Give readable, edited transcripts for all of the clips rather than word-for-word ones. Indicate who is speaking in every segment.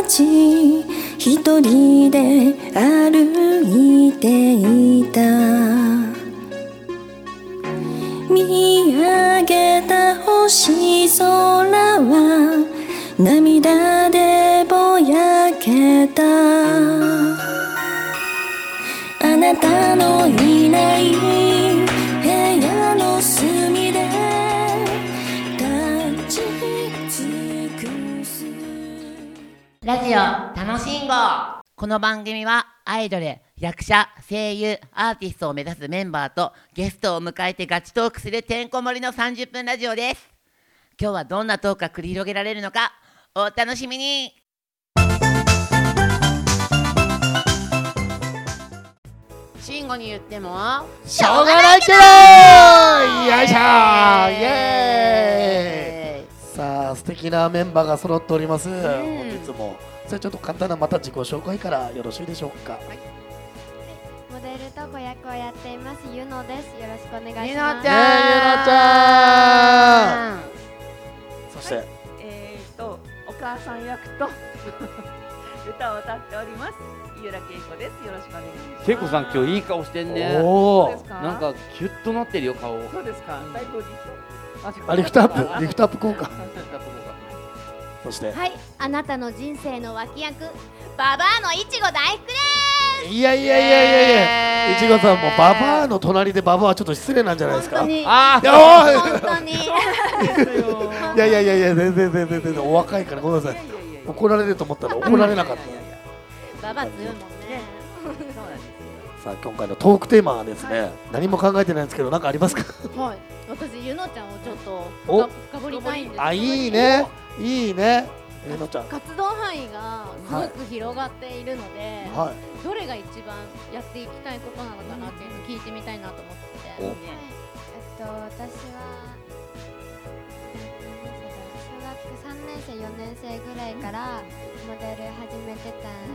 Speaker 1: 街一人で歩いていた。見上げた星空は涙でぼやけた。あなたのいない部屋の隅で立ち尽くす。
Speaker 2: ラジオ楽しんご。この番組はアイドル、役者、声優、アーティストを目指すメンバーとゲストを迎えてガチトークするてんこ盛りの30分ラジオです。今日はどんなトークが繰り広げられるのかお楽しみに。慎吾に言っても
Speaker 3: しょうがないけどよいしょー、イエーイ。さあ素敵なメンバーが揃っております、本日も。それちょっと簡単なまた自己紹介からよろしいでしょうか。はい、
Speaker 4: モデルと子役をやっていますゆのです。よろしくお願いします。
Speaker 2: ゆのちゃん、
Speaker 3: ゆのちゃん。そして、
Speaker 5: お母さん役と歌を歌っております井浦恵子です。よろしくお願いします。
Speaker 6: 恵子さん今日いい顔してんね。
Speaker 3: おー、
Speaker 6: なんかキュッとなってるよ顔。
Speaker 5: そうですか。最高です。
Speaker 3: リフトアップ、リフトアップ効果。そして、
Speaker 4: はい、あなたの人生の脇役ババアのいちご大福です。
Speaker 3: いやいやいやいやいや、いちごさんもババアの隣でババアはちょっと失礼なんじゃないですか。
Speaker 6: あ
Speaker 3: いや、おい
Speaker 4: 本当に
Speaker 3: いやいやいやいや、全然お若いからごめんなさい。怒られると思ったら怒られなかった。
Speaker 4: ババア強いもんね。
Speaker 3: さあ今回のトークテーマはですね、何も考えてないんですけど、何かありますか。
Speaker 7: はい、私ゆのちゃんをちょっと
Speaker 3: お
Speaker 7: 深掘りたいんですけど。
Speaker 3: あ、いいねいいね、ゆのちゃん。
Speaker 7: 活動範囲がすごく広がっているので、
Speaker 3: は
Speaker 7: どれが一番やっていきたいことなのかなっていうのを聞いてみたいなと思ってて。
Speaker 4: 私は小学3年生4年生ぐらいからモデル始めて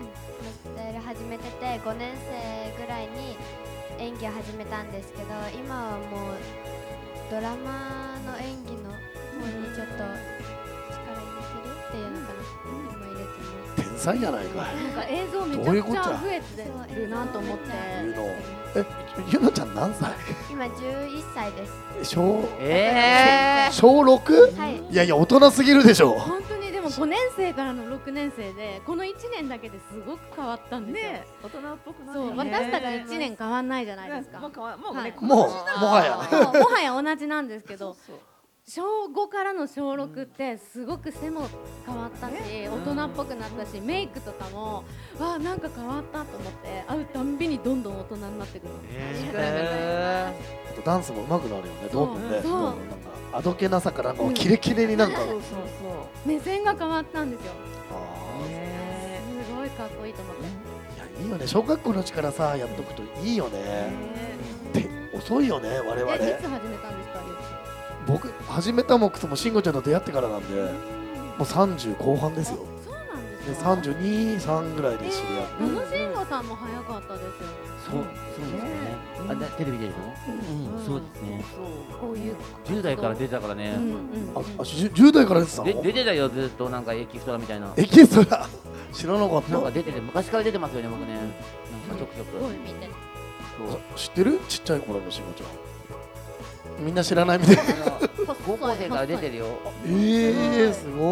Speaker 4: て、5年生ぐらいに演技を始めたんですけど、今はもうドラマの演技の方にちょっと力入れてるっていうのかな、今入れてます。
Speaker 3: 天才じゃないかい。
Speaker 7: なんか映像めちゃくちゃ増えてるなと思って。
Speaker 3: ゆのちゃん何歳。
Speaker 4: 今11歳です。
Speaker 3: 小
Speaker 4: 小
Speaker 3: 6？
Speaker 4: はい。
Speaker 3: いやいや、大人すぎるでしょ。
Speaker 7: 本当にでも5年生からの6年生でこの1年だけですごく変わったんですよ。
Speaker 5: ね、大人っぽくなって。
Speaker 7: そう、私たち1年変わんないじゃないですか。
Speaker 5: もうね、
Speaker 3: もは
Speaker 7: や同じなんですけど、小5からの小6ってすごく背も変わったし、大人っぽくなったし、メイクとかもなんか変わったと思って会うたんびにどんどん大人になってくる。
Speaker 3: あとダンスも上手くなるよね、どんどんね。
Speaker 7: そう
Speaker 3: なんかあどけなさからもうキレキレになんか。
Speaker 7: 目線が変わったんですよ。
Speaker 3: あー、
Speaker 7: すごいかっこいいと思って。
Speaker 3: いや、いいよね、小学校のうちからさやっとくといいよね。で遅いよね、我々。
Speaker 7: いつ始めたんですか。
Speaker 3: 僕始めたもくともしんごちゃんと出会ってからなんで、もう30後半ですよ。
Speaker 7: そうなんです
Speaker 3: で
Speaker 7: か。
Speaker 3: 32、3ぐらいで知り合って。
Speaker 7: しんごさんも早かったですよ。
Speaker 6: そうですね。テレビ出るの？そうですね。
Speaker 7: こういう
Speaker 6: 10代から出てたからね。
Speaker 3: 10代から出てたの？
Speaker 6: 出てたよ、ずっとなんかエキストラみたいな。
Speaker 3: エキストラ知らなかった。
Speaker 6: なんか出てて、昔から出てますよね、僕ね。なんかちょくちょく。
Speaker 3: 知ってる？ちっちゃい頃のしんごちゃん。みんな知らないみたいな。
Speaker 6: 高校生から出てるよ。
Speaker 3: すごい。
Speaker 7: だから長い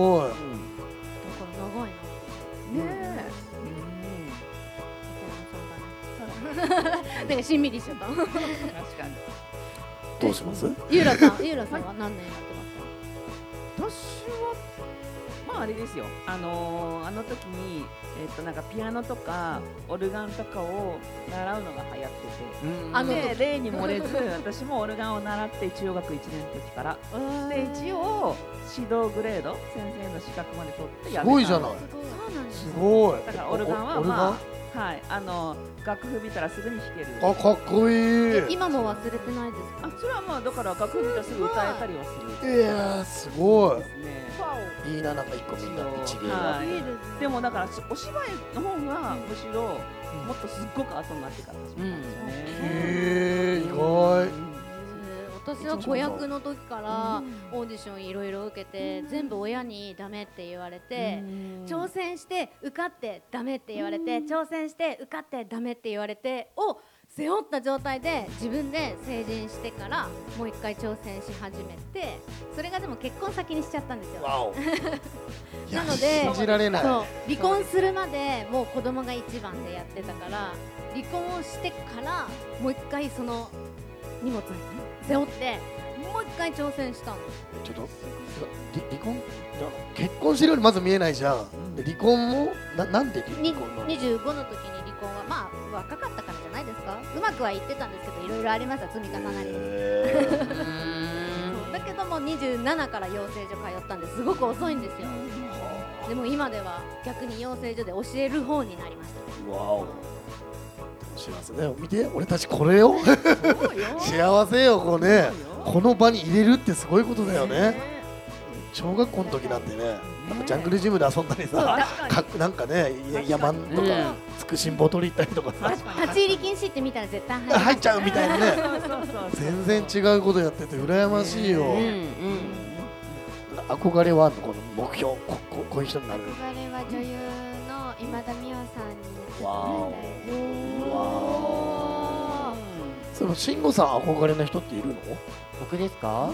Speaker 7: な。ねえ。なんかしんみりしちゃった。確かに。
Speaker 3: どうします？
Speaker 7: ゆうらさんは何年やってますか？
Speaker 5: 私はまああれですよ。あの時になんかピアノとかオルガンとかを習うのが流行ってて、で例に漏れず私もオルガンを習って中学1年の時からで一応指導グレード先生の資格まで取ってやめた。
Speaker 3: すごいじゃない。すごい。
Speaker 5: だからオルガンはまあはい、楽譜見たらすぐに弾ける。
Speaker 3: あ、かっこいい。
Speaker 7: 今も忘れてないですか？
Speaker 5: それはまあだから楽譜見たらすぐ歌えたりはする。
Speaker 3: いやー、すごい。
Speaker 5: ですね。
Speaker 3: いいな、なんか一個みんな一芸が。
Speaker 5: でもだからお芝居の方がむしろもっとすっごく後になってから始めたんですよね。
Speaker 3: 意外。
Speaker 7: 大私は子役の時からオーディションいろいろ受けて全部親にダメって言われて、挑戦して受かってダメって言われて、挑戦して受かってダメって言われてを背負った状態で自分で成人してからもう一回挑戦し始めて、それがでも結婚先にしちゃったんですよ。
Speaker 3: わお
Speaker 7: なので
Speaker 3: 信じられない。
Speaker 7: そう離婚するまでもう子供が一番でやってたから、離婚をしてからもう一回その荷物背負ってもう一回挑戦したの。
Speaker 3: ちょっと離婚結婚してるようにまず見えないじゃん。で離婚もなんで離婚なの？
Speaker 7: 25の時に離婚はまあ若かったからじゃないですか。うまくはいってたんですけどいろいろありました、積み重なり。そうだけども27から養成所通ったんですごく遅いんですよ。でも今では逆に養成所で教える方になりました。
Speaker 3: わお幸せだよ。見て俺たちこれよ幸せよこうね。この場に入れるってすごいことだよね。小学校の時なんてね、なんかジャングルジムで遊んだりさ、なんかね山とかつくしんぼ取り行ったりとかさ、
Speaker 7: 立ち入り禁止って見たら絶対
Speaker 3: 入っちゃうみたいなね。全然違うことやってて羨ましいよ。憧れはあるの？この目標、こういう人になる。
Speaker 4: 憧れは女優の今田美桜さんに。
Speaker 3: わお。その慎吾さん憧れの人っているの？
Speaker 6: 僕ですか？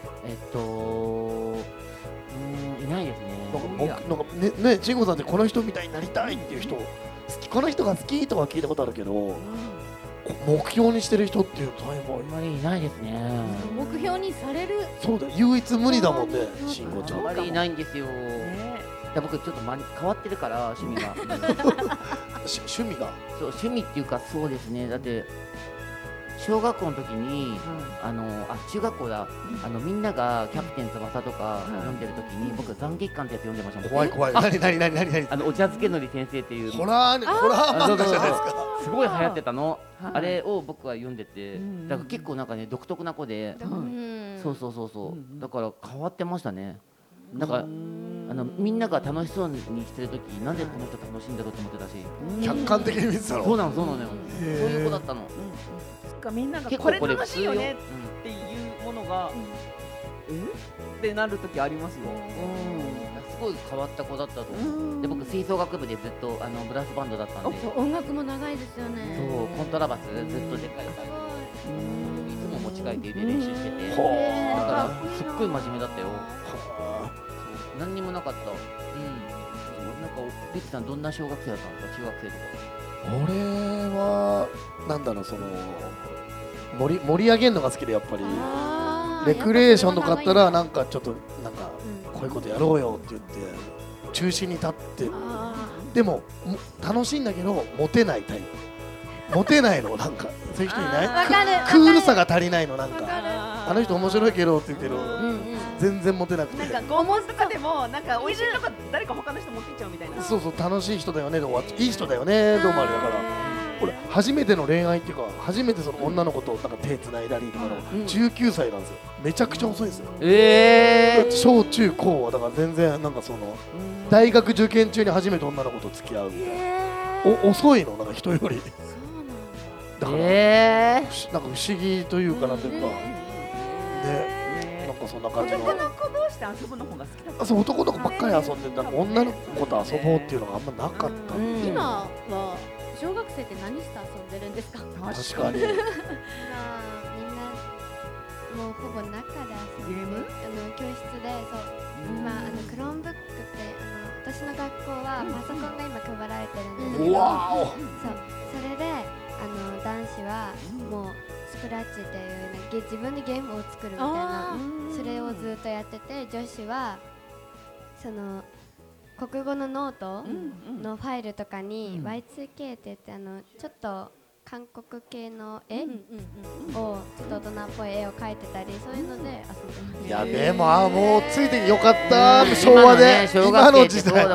Speaker 6: いないですね。
Speaker 3: なんかね慎吾さんってこの人みたいになりたいっていう人、この人が好きとか聞いたことあるけど、目標にしてる人っていうと
Speaker 6: あんまりいないですね。
Speaker 7: 目標にされる。
Speaker 3: そうだよ、唯一無二だもんね、慎吾ちゃん。
Speaker 6: あんまりいないんですよ。僕ちょっと変わってるから趣味が
Speaker 3: 趣味が
Speaker 6: そう趣味っていうか、そうですね。だって小学校の時に、中学校だ、みんながキャプテン翼とか読んでる時に、僕斬撃艦ってやつ読んでましたもん。
Speaker 3: 怖い怖い。何
Speaker 6: お茶漬けのり先生っていう
Speaker 3: ホラー漫画じゃないですか。
Speaker 6: すごい流行ってたの。あれを僕は読んでて、だから結構なんかね独特な子で、そうだから変わってましたね。なんかみんなが楽しそうにしてる時、なんでこの人楽しいんだろうと思ってたし、
Speaker 3: 客観的に見てたの。
Speaker 6: そうなのよ。そういう子だったの。
Speaker 5: みんながこれ楽しいよねっていうものがってなる時ありますよ。
Speaker 6: すごい変わった子だったと思う。で僕吹奏楽部でずっとブラスバンドだったんで、
Speaker 7: 音楽も長いですよね。
Speaker 6: そうコントラバスずっとでっかいサイズいつも持ち帰って家で練習してて、だからすっごい真面目だったよ。何にもなかった。なんかリキさんどんな小学生だったんですか？中学生とか。
Speaker 3: 俺はなんだろう、その盛り上げるのが好きで、やっぱりレクレーションとかあったらなんかちょっとなんかこういうことやろうよって言って中心に立って、でも楽しいんだけどモテないタイプ。モテないの、なんかそういう人いない？クールさが足りないの、なんかあの人面白いけどって言ってる、全然モテなくて、
Speaker 5: なんか拷問とかでもなんか美味しいとか誰か他の人持っていっちゃうみたいな。
Speaker 3: そう楽しい人だよねで終わっちゃう、いい人だよねで終わりだから。俺初めての恋愛っていうか、初めてその女の子となんか手つないだりとかの19歳なんですよ。めちゃくちゃ遅いですよ。小中高はだから全然なんかその大学受験中に初めて女の子と付き合うみたいな、遅いのなんか人より。だからなんか不思議というかなんていうかね、なんかそんな感じの。
Speaker 5: 男の子同士で遊ぶの方が好きだった。
Speaker 3: そう、男の子ばっかり遊んで、なんか女の子と遊ぼうっていうのがあんまなかった。
Speaker 7: 今は小学生って何して遊んでるんですか？
Speaker 3: 確かに。
Speaker 4: みんなもうほぼ中で遊んで、教室で今クロームブックって私の学校はパソコンが今配られてるんですけど、それで男子はもうスクラッチっていう自分でゲームを作るみたいな、それをずっとやってて、女子はその国語のノートのファイルとかに Y2K って言ってちょっと韓国系の絵をちょっと大人っぽい絵を描いてたり、そういうので遊んでます。
Speaker 3: いやでももうついてよかった、昭和で今の時代。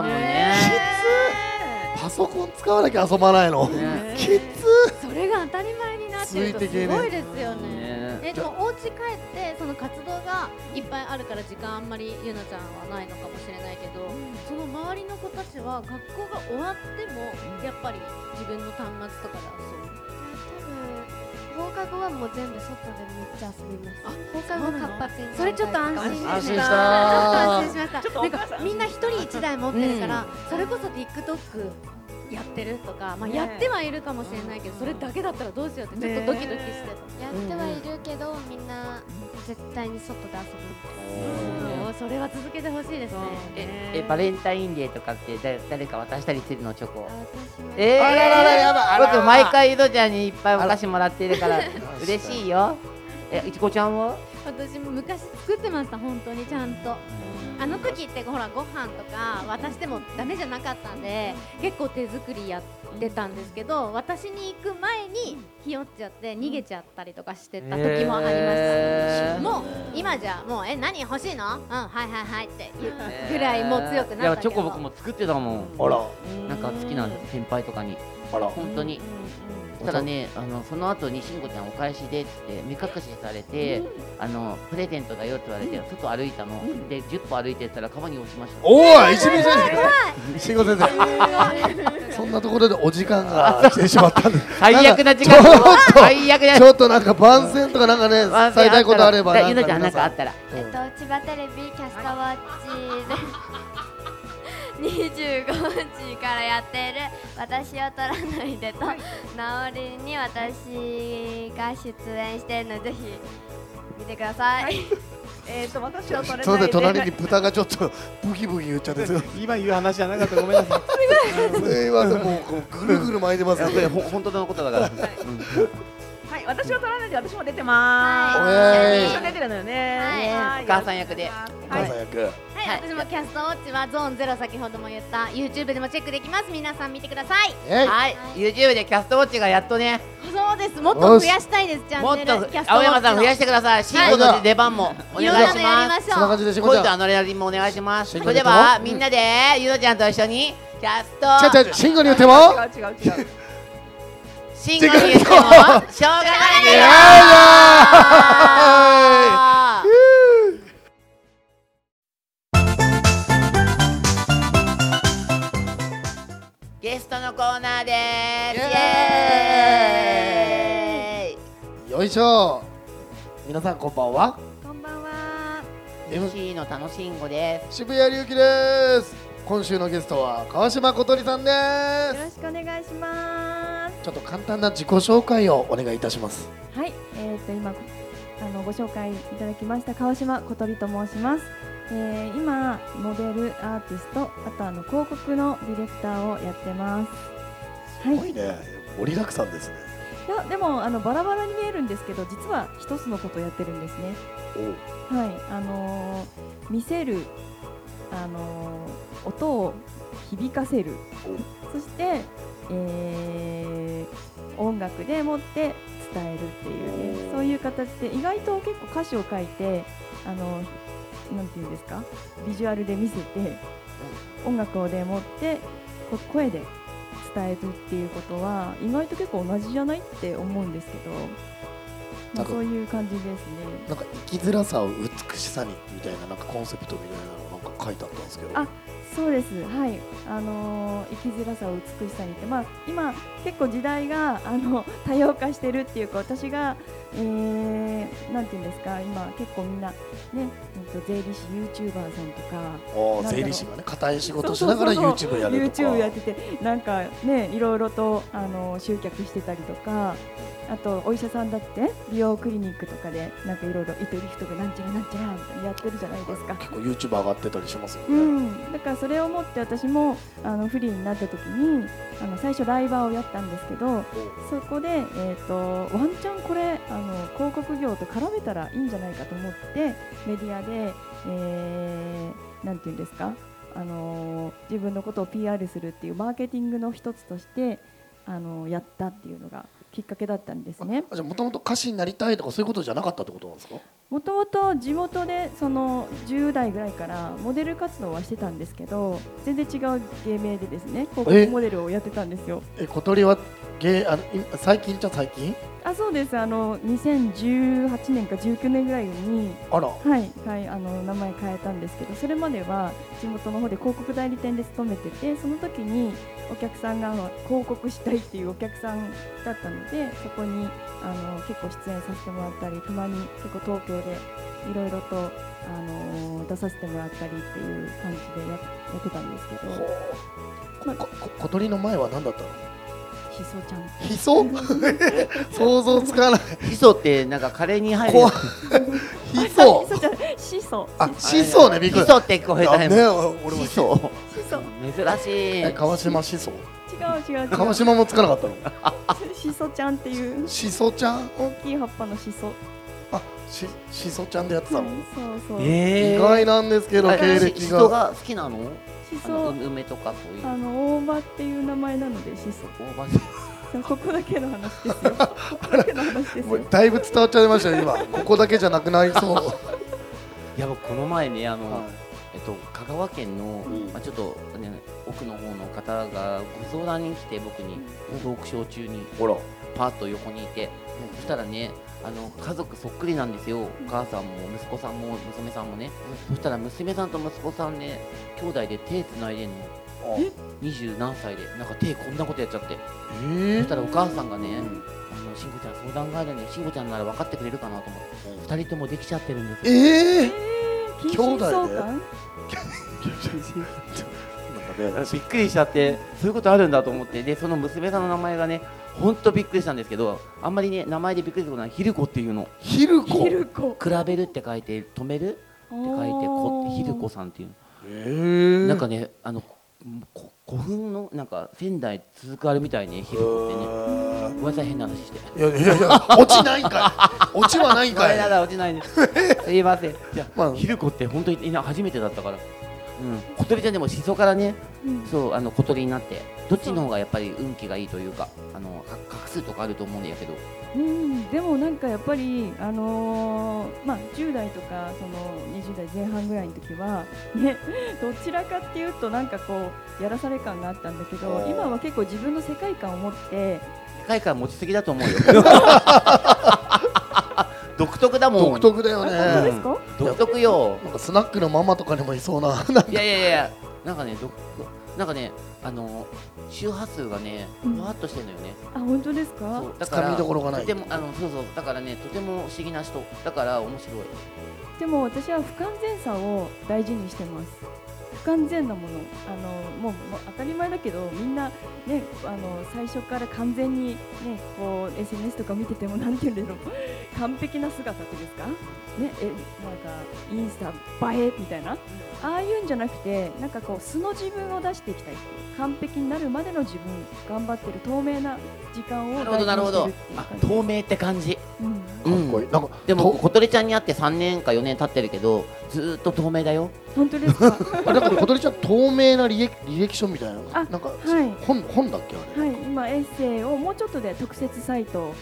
Speaker 3: パソコン使わなきゃ遊ばないの。きつ。
Speaker 7: それが当たり前になってるとすごいですよね。でもお家帰ってその活動がいっぱいあるから時間あんまりゆなちゃんはないのかもしれないけど、その周りの子たちは学校が終わってもやっぱり自分の端末とかで遊ぶ。
Speaker 4: 多分放課後はもう全部外でめっちゃ遊びます。放課後活発に。
Speaker 7: それちょっと安心ですね。
Speaker 3: 安心した。
Speaker 7: 安心しました。
Speaker 5: ちょっとお母さん
Speaker 7: みんな一人一台持ってるから、それこそ TikTokやってるとか、まあやってはいるかもしれないけど、それだけだったらどうしようってちょっとドキドキしてた。
Speaker 4: やってはいるけど、みんな絶対に外で遊ぶ。
Speaker 7: それは続けてほしいですね。
Speaker 2: バレンタインデーとかって誰か渡したりするのチョコ？
Speaker 4: 私も。
Speaker 3: あらららやばい。
Speaker 2: 僕毎回ゆどちゃんにいっぱいお菓子もらってるから嬉しいよ。いちこちゃんは？
Speaker 7: 私も昔作ってました、本当にちゃんと。あの時ってほらご飯とか渡してもダメじゃなかったんで、結構手作りやってたんですけど、私に行く前にひよっちゃって逃げちゃったりとかしてた時もありました。もう今じゃもう何欲しいの？はいはいはいって言うぐらいもう強くなったけど。
Speaker 2: いやチョコ僕も作ってたもん。
Speaker 3: あら。
Speaker 2: なんか好きな先輩とかに。
Speaker 3: あら。
Speaker 2: 本当に。ただね、その後にしんごちゃんお返しでって目隠しされて、プレゼントだよって言われて外歩いたの、で10歩歩いてったら川に落ちました。
Speaker 3: おお、一味先生。しんご先生。そんなところでお時間が来てしまったんで。
Speaker 2: 最悪な時間。最悪だ。
Speaker 3: ちょっとなんか番宣とかなんかね、伝えたいことあれば。
Speaker 2: ゆのちゃんなんかあったら。
Speaker 4: 千葉テレビキャストウォッチで25時からやってる私を取らないでとなおりに私が出演してるのでぜひ見てください。
Speaker 5: 私を取れないで。
Speaker 3: そうで隣に豚がちょっとブキブキ言っちゃって。
Speaker 8: 今言う話じゃなかった、ごめんなさい。
Speaker 3: すいません、もうぐるぐる巻いてますね。
Speaker 2: 本当のことだから。
Speaker 5: はい、私を取らないで私も出てま
Speaker 3: ーす。
Speaker 5: 一緒に出てるのよね。
Speaker 2: お母さん役で。
Speaker 3: お母さん役。
Speaker 7: はい、私もキャストウォッチはゾーン0先ほども言った YouTube でもチェックできます。皆さん見てください。
Speaker 2: はい、YouTube でキャストウォッチがやっとね。
Speaker 7: そうです。もっと増やしたいです。チャンネル。
Speaker 2: もっと青山さん増やしてください。シンゴの出番もお願いします。
Speaker 3: そんな感じでしんご
Speaker 2: こ
Speaker 3: ちゃん。
Speaker 2: いとやりもお願いします。それではみんなでゆのちゃんと一緒にキャスト。
Speaker 3: 違う、シンゴに言っても。
Speaker 5: 違う。
Speaker 2: シンゴに言ってもしょうがないよ。ゲストのコーナーです。イエーイ。
Speaker 3: よいしょ。皆さんこんばんは。
Speaker 4: こんばんは。
Speaker 2: MC の楽しんごです。
Speaker 3: 渋谷龍樹です。今週のゲストは川島小鳥さんで
Speaker 4: よろしくお願いします。
Speaker 3: す。ちょっと簡単な自己紹介をお願いいたします。
Speaker 9: はい、今ご紹介いただきました川島小鳥と申します。今モデルアーティスト、あと広告のディレクターをやってます。
Speaker 3: すごいね、盛りだくさんですね。
Speaker 9: いやでもバラバラに見えるんですけど、実は一つのことをやってるんですね。はい、見せる音を響かせる、そして、音楽でもって伝えるっていうね、そういう形で意外と結構歌詞を書いてなんていうんですか、ビジュアルで見せて音楽でもって声で伝えるっていうことは意外と結構同じじゃないって思うんですけど、まあ、そういう感じですね。
Speaker 3: なんか生きづらさを美しさにみたいな、なんかコンセプトみたいなのなんか書いてあったんですけど。
Speaker 9: あ、そうです。はい。生きづらさを美しさにって、まあ今結構時代が多様化してるっていうか、私がなんていうんですか、今結構みんなね、税理士 YouTuber さんとか、
Speaker 3: 税理士がね、固い仕事しながら YouTube やるとか、
Speaker 9: YouTube やってて、なんかね、いろいろと集客してたりとか、あとお医者さんだって美容クリニックとかでなんかいろいろ糸リフトがなんちゃらなんちゃらみたいなやってるじゃないですか。
Speaker 3: 結構 YouTube 上がってたりしますよね。
Speaker 9: だからそれをもって私もフリーになった時に最初ライバーをやったんですけど、そこで、ワンチャンこれ広告業と絡めたらいいんじゃないかと思ってメディアで、なんていうんですか、自分のことを PR するっていうマーケティングの一つとしてやったっていうのがきっかけだったんですね。
Speaker 3: じゃあもともと歌手になりたいとかそういうことじゃなかったってことなんですか？
Speaker 9: もともと地元で10代ぐらいからモデル活動はしてたんですけど、全然違う芸名でですね、広告モデルをやってたんですよ。
Speaker 3: 小鳥は最近じゃ最近？
Speaker 9: あ、そうです。2018年か19年ぐらいに、
Speaker 3: あら、
Speaker 9: はい、名前変えたんですけど、それまでは地元の方で広告代理店で勤めてて、その時にお客さんが広告したいっていうお客さんだったので、そこに結構出演させてもらったり、たまに結構東京でいろいろと出させてもらったりっていう感じでやってたんですけど、
Speaker 3: 小鳥の前は何だったの？
Speaker 9: ヒソちゃん。
Speaker 3: ヒソ？想像つかない。
Speaker 6: ヒソってなんかカレーに入るやつ。
Speaker 3: ヒソ？
Speaker 9: シソ。
Speaker 3: あ、シソね、びっくり。
Speaker 6: ヒソって聞こえたね。
Speaker 3: 俺も
Speaker 6: シソ。
Speaker 9: シソ。
Speaker 6: 珍しい。
Speaker 3: 川島シソ？
Speaker 9: 違う。
Speaker 3: 川島もつかなかったの？
Speaker 9: シソちゃんっていう。
Speaker 3: シソちゃん？
Speaker 9: 大きい葉っぱのシソ。
Speaker 3: あ、シソちゃんでやってたの？
Speaker 9: そう。
Speaker 3: 意外なんですけど、経歴が。
Speaker 6: シソが好きなの？
Speaker 9: シソ。
Speaker 6: 梅とかそういう。
Speaker 9: 大葉っていう名前なのでシソ。
Speaker 6: 大葉。
Speaker 9: ここだけの話ですよ。ここだけの話ですよ。
Speaker 3: だいぶ伝わっちゃいましたよ今。ここだけじゃなくなりそう。
Speaker 6: いや、僕この前ね、香川県の、ちょっとね、奥の方の方がご相談に来て、僕にトークショー中にパーッと横にいて、そしたらね、家族そっくりなんですよ。お母さんも息子さんも娘さんもね。そしたら娘さんと息子さんね、兄弟で手つないでんの。20何歳でなんか手こんなことやっちゃって、そしたらお母さんがね、しんごちゃん相談があるんで、しんごちゃんなら分かってくれるかなと思って、2人ともできちゃってるんですよ。
Speaker 3: 兄弟で
Speaker 6: びっくりしちゃって、そういうことあるんだと思って、でその娘さんの名前がね、ほんとびっくりしたんですけど、あんまりね名前でびっくりすることない。ひるこっていうの。
Speaker 3: ひるこ？
Speaker 6: 比べるって書いて止めるって書いてこってひるこさんっていう
Speaker 3: の。
Speaker 6: なんかね、古墳のなんか仙台続くあるみたいね、ひるこってね。ごめんなさい、変な話して。
Speaker 3: いや落ちないんかい。落ちはないんかい。
Speaker 6: 落ちないです。すいません。いや、ひるこって本当に初めてだったから。小鳥ちゃんでもしそからね、そう小鳥になって、どっちの方がやっぱり運気がいいというか、画数とかあると思うんだけど。
Speaker 9: でもなんかやっぱり10代とかその20代前半ぐらいの時はね、どちらかっていうとなんかこうやらされ感があったんだけど、今は結構自分の世界観を持って。
Speaker 6: 世界観持ちすぎだと思うよ。独特だもん。
Speaker 3: 独特だよね。
Speaker 6: 独特よ。
Speaker 3: なんかスナックのママとかにもいそうな。
Speaker 6: いや、なんかね、周波数がね、ふわっとしてるのよね。
Speaker 9: あ、本当ですか？
Speaker 3: だから見どころがない。
Speaker 6: とてもだからね、とても不思議な人だから面白い。
Speaker 9: でも私は不完全さを大事にしてます。不完全なもの、もう当たり前だけど、みんなね、最初から完全にね、こう SNS とか見ててもなんていうんだろう、完璧な姿っていうんですかね、なんかインスタ映えみたいな、ああいうんじゃなくて、なんかこう素の自分を出していきたいっていう、完璧になるまでの自分、頑張ってる透明な時間を大事にしてるっていう感じ。
Speaker 6: 透明って感じ。
Speaker 3: かっこいい。なんか
Speaker 6: でも小鳥ちゃんに会って3年か4年経ってるけど、ずっと透明だよ。
Speaker 9: 本当ですか？
Speaker 3: なんか小鳥ちゃん透明な履歴書みたいな、なんか本だっけあれ？
Speaker 9: はい、今エッセイをもうちょっとで特設サイト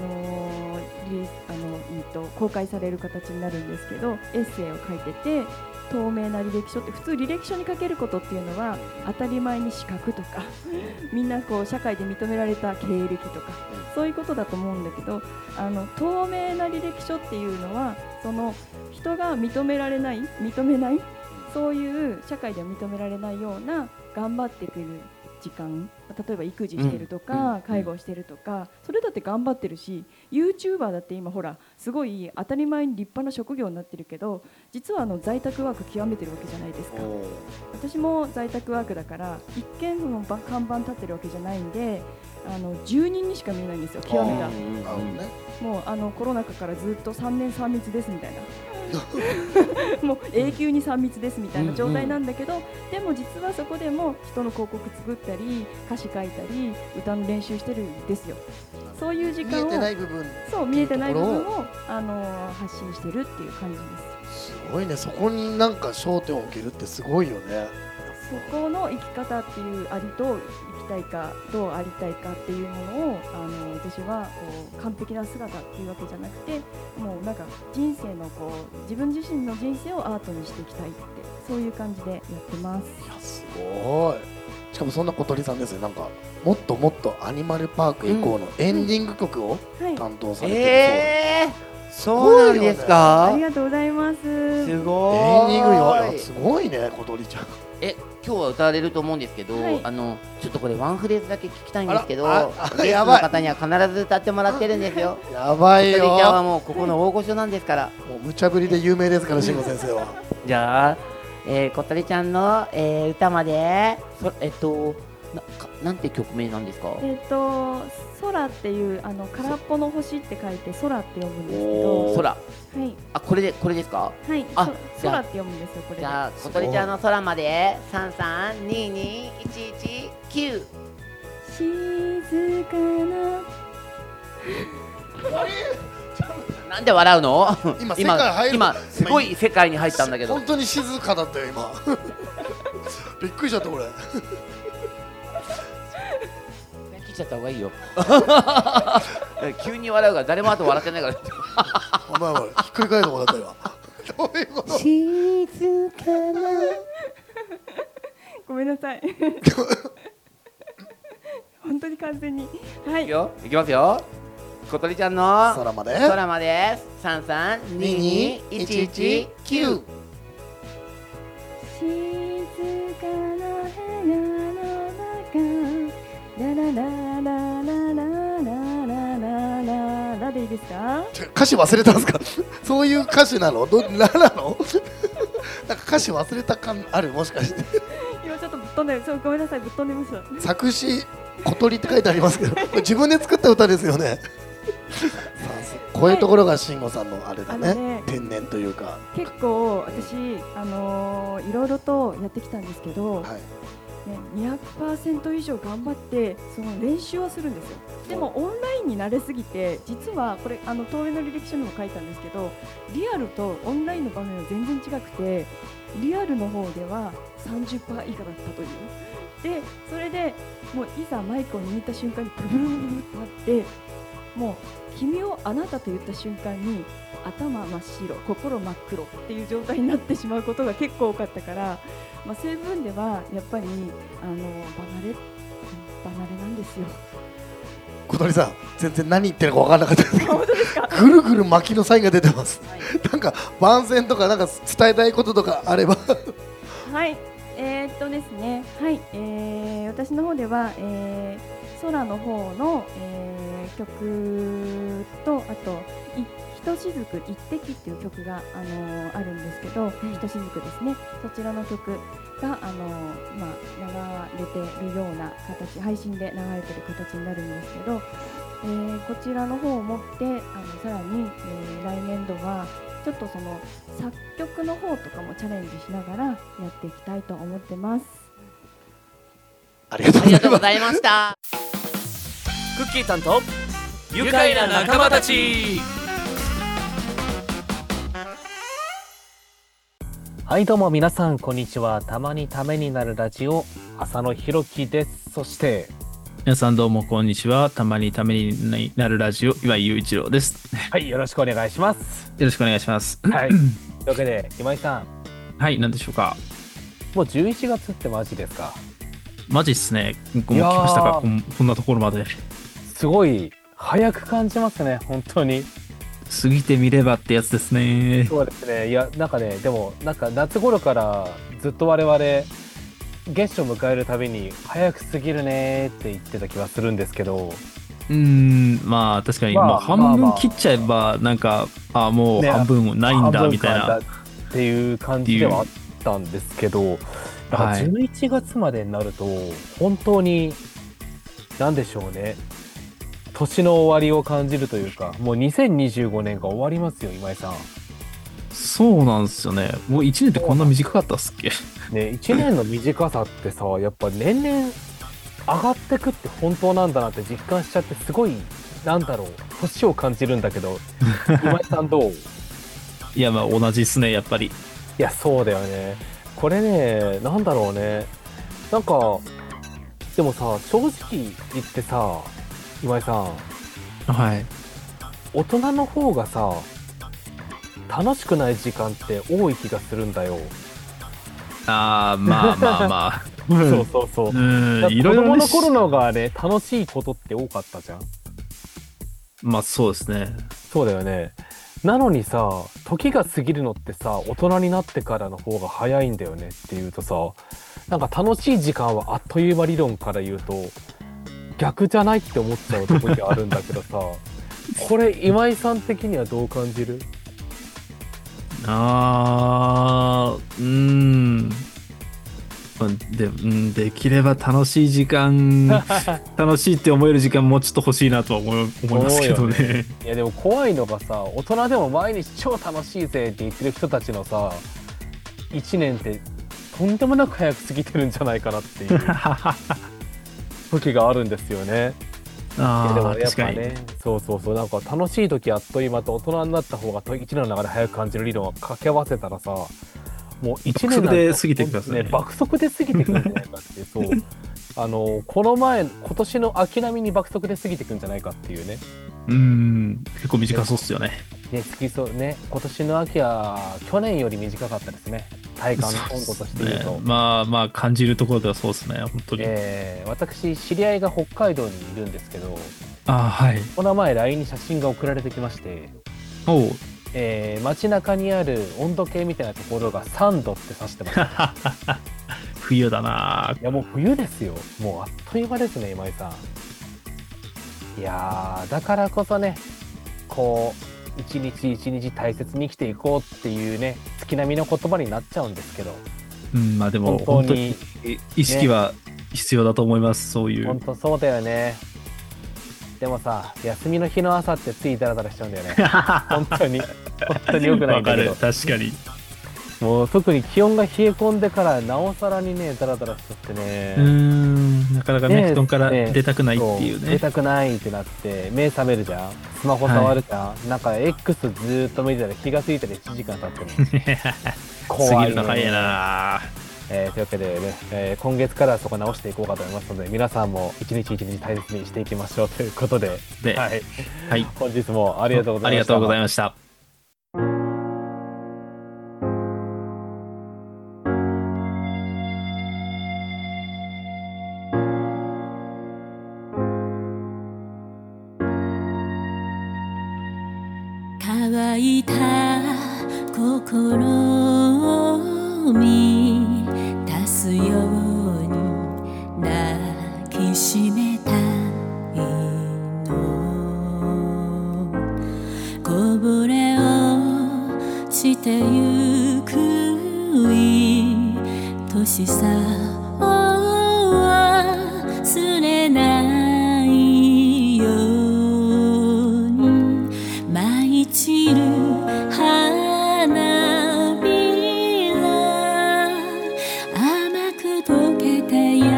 Speaker 9: 公開される形になるんですけど、エッセイを書いてて、透明な履歴書って普通履歴書に書けることっていうのは当たり前に資格とかみんなこう社会で認められた経歴とかそういうことだと思うんだけど、透明な履歴書っていうのはその人が認めないそういう社会では認められないような頑張ってくる時間、例えば育児してるとか、介護してるとか、それだって頑張ってるし、 YouTuber だって今ほらすごい当たり前に立派な職業になってるけど、実は在宅ワーク極めてるわけじゃないですか。私も在宅ワークだから一見その看板立ってるわけじゃないんで、10人にしか見えないんですよ、極めた。もうコロナ禍からずっと3年3密ですみたいなもう永久に3密ですみたいな状態なんだけど、でも実はそこでも人の広告作ったり歌詞書いたり歌の練習してるんですよ。そういう時間を見えてない部分を発信してるっていう感じです。
Speaker 3: すごいね、そこになんか焦点を置けるってすごいよね。
Speaker 9: そこの生き方っていうありと生きたいかどうありたいかっていうものを私はこう完璧な姿っていうわけじゃなくて、もうなんか人生のこう自分自身の人生をアートにしていきたいって、そういう感じでやってます。
Speaker 3: いやすごい。しかもそんな小鳥さんですね、なんかもっともっとアニマルパーク以降のエンディング曲を担当されてる
Speaker 6: そうなんですか？
Speaker 9: ありがとうございます。
Speaker 6: すごい。
Speaker 3: エンディングよ、すごいね小鳥ちゃん。
Speaker 6: 今日は歌われると思うんですけど、
Speaker 9: はい、
Speaker 6: ちょっとこれワンフレーズだけ聞きたいんですけど、ゲストの
Speaker 3: やばい、
Speaker 6: 方には必ず歌ってもらってるんですよ。
Speaker 3: やばいよ。
Speaker 6: 小鳥ちゃんはもうここの大御所なんですから。
Speaker 3: もう無茶ぶりで有名ですから、慎吾先生は。
Speaker 6: じゃあ、小鳥ちゃんの、歌までなんて曲名なんですか？
Speaker 9: 空っていう空っぽの星って書いて空って読むんですけど。
Speaker 6: 空。
Speaker 9: はい。
Speaker 6: あ、これですか？
Speaker 9: はい。空って読むんですよ、これ。
Speaker 6: じゃあ小鳥ちゃんの空まで3322119。
Speaker 9: 静かな。
Speaker 6: なんで笑うの？
Speaker 3: 今
Speaker 6: すごい世界に入ったんだけど。
Speaker 3: 本当に静かだったよ今。びっくりしちゃったこれ。
Speaker 6: 切っちゃった方がいいよ。急に笑うから誰も後笑ってないから。
Speaker 3: お前ひっくり返るとこだった今。どういうこと？
Speaker 9: 静かな。ごめんなさい。本当に完全に。はい。
Speaker 6: いきますよ。小鳥ちゃんの
Speaker 3: 空まで
Speaker 6: 3322119。
Speaker 9: 静かな部屋の中、ララララララララララでいいですか？
Speaker 3: 歌詞忘れたんですか？そういう歌詞なの？ララの？なんか歌詞忘れた感ある？もしかして
Speaker 9: 今ちょっとぶっ飛んで、ごめんなさい、ぶっ飛んでました。
Speaker 3: 作詞小鳥って書いてありますけど、これ自分で作った歌ですよね。こういうところが慎吾さんのあれだね、天然というか。
Speaker 9: 結構私いろいろとやってきたんですけど、200% 以上頑張ってその練習をするんですよ。でもオンラインに慣れすぎて、実はこれ東映の履歴書にも書いたんですけど、リアルとオンラインの場面は全然違くて、リアルの方では 30% 以下だったという。でそれでもういざマイクを握った瞬間にブルブルブルってなって、もう君をあなたと言った瞬間に頭真っ白、心真っ黒っていう状態になってしまうことが結構多かったから、そういう分ではやっぱり離れなんですよ。
Speaker 3: 小鳥さん、全然何言ってるか分からなかったですけど、
Speaker 9: 本当ですか？
Speaker 3: ぐるぐる巻きのサインが出てます。なんか番宣とかなんか伝えたいこととかあれば。
Speaker 9: はい、ですね、はい、私の方では、空の方の、曲と、あとひとしずく一滴っていう曲が、あるんですけど、ひとしずくですね、そちらの曲が流れてるような形、配信で流れてる形になるんですけど、こちらの方を持ってさらに、来年度はちょっとその作曲の方とかもチャレンジしながらやっていきたいと思ってます。
Speaker 3: ありがとうございま
Speaker 6: した。
Speaker 10: クッキー担当、愉快な仲間たち。
Speaker 11: はい、どうも皆さんこんにちは。たまにためになるラジオ、浅野ひろきです。そして
Speaker 12: 皆さんどうもこんにちは。たまにためになるラジオ、岩井雄一郎です。
Speaker 11: はい、よろしくお願いします。
Speaker 12: よろしくお願いします。
Speaker 11: はい。というわけで今井さん、
Speaker 12: はい、何でしょうか。
Speaker 11: もう11月ってマジですか？
Speaker 12: マジっすね。もう来ましたか、こんなところまで。
Speaker 11: すごい早く感じますね、本当に。
Speaker 12: 過ぎてみればってやつですね。
Speaker 11: そうですね。いや、なんかね、でもなんか夏頃からずっと我々月初を迎えるたびに早く過ぎるねって言ってた気はするんですけど、
Speaker 12: まあ確かにもう半分切っちゃえばなんかもう半分ないんだみたいな
Speaker 11: っていう感じではあったんですけど、11月までになると本当に何でしょうね、年の終わりを感じるというか、もう2025年が終わりますよ、今井さん。
Speaker 12: そうなんですよね。もう1年ってこんな短かったっすっけ？
Speaker 11: ね、1年の短さってさ、やっぱ年々上がってくって本当なんだなって実感しちゃって、すごいなんだろう、年を感じるんだけど今井さんどう？
Speaker 12: いや、まあ同じっすね、やっぱり。い
Speaker 11: や、そうだよね。これね、なんだろうね、なんかでもさ、正直言ってさ、今井さん、
Speaker 12: はい、
Speaker 11: 大人の方がさ楽しくない時間って多い気がするんだよ。
Speaker 12: まあ
Speaker 11: そうそうそう。子供の頃のがね、楽しいことって多かったじゃん。
Speaker 12: まあそうですね。
Speaker 11: そうだよね。なのにさ、時が過ぎるのってさ、大人になってからの方が早いんだよねっていうとさ、 なんか楽しい時間はあっという間理論から言うと逆じゃないって思っちゃうところがあるんだけどさこれ今井さん的にはどう感じる？
Speaker 12: できれば楽しい時間楽しいって思える時間もうちょっと欲しいなとは思いますけどね。
Speaker 11: いやでも怖いのがさ、大人でも毎日超楽しいぜって言ってる人たちのさ1年ってとんでもなく早く過ぎてるんじゃないかなっていう時があるんですよね。でもやっぱね、そうなんか楽しい時あっという間と大人になった方が1年の中で早く感じる理論を掛け合わせたらさ、もう1年
Speaker 12: で過ぎてくださいね。
Speaker 11: 爆速で過ぎてくるんじゃないかってそう今年の秋並みに爆速で過ぎてくんじゃないかっていうね。
Speaker 12: 結構短そうっすよね。
Speaker 11: そうね。今年の秋は去年より短かったですね。体感の温度として言うと、
Speaker 12: ね、まあ感じるところではそうですね、本当に。
Speaker 11: 私知り合いが北海道にいるんですけど、
Speaker 12: はい。
Speaker 11: この前 LINE に写真が送られてきまして、街中にある温度計みたいなところが3度って指してました。
Speaker 12: 冬だな。
Speaker 11: いやもう冬ですよ。もうあっという間ですね、今井さん。いやだからこそね、こう一日一日大切に生きていこうっていうね、月並みの言葉になっちゃうんですけど、
Speaker 12: まあでも本当に意識は必要だと思います、そういう。
Speaker 11: 本当そうだよね。でもさ、休みの日の朝ってついダラダラしちゃうんだよね。本当に良くないんだけど。
Speaker 12: 確かに。
Speaker 11: もう特に気温が冷え込んでからなおさらにねダラダラしちゃってね。
Speaker 12: なかなかね、布団から出たくないっていうね。
Speaker 11: 出たくないってなって目覚めるじゃん。スマホ触るじゃん。なんか X ずーっと見てたら気がついたら1時間経ってる。
Speaker 12: 怖いね。早いな。
Speaker 11: というわけでね、今月からそこ直していこうかと思いますので、皆さんも一日一日大切にしていきましょうということで、はい、本日もありがとうございました。
Speaker 12: ありがとうございました。
Speaker 1: 乾いた心を満たすように抱きしめたいの、こぼれ落ちてゆく愛しさを忘れないように舞い散る花びら甘く溶けて柔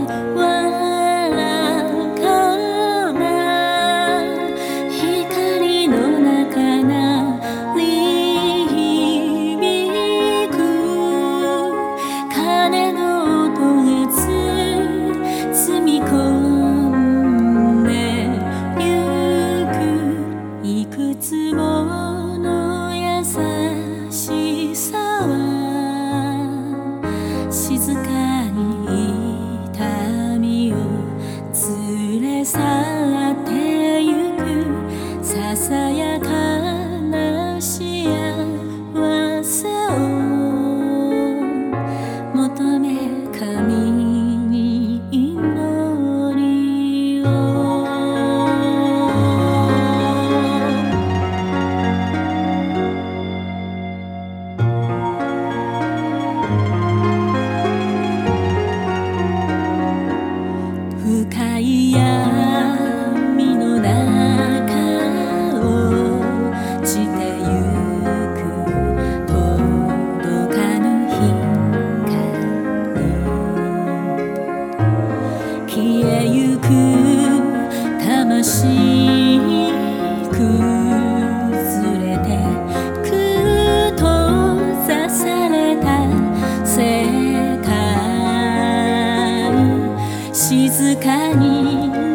Speaker 1: らかな光の中鳴り響く鐘の音が包み込んでゆくいくつもの優しさは静かに痛みを連れ去ってゆくささやかな幸せを求め神に祈りを深い闇の中を落ちてゆく届かぬ光消えゆく魂崩れて閉ざされた世界静かに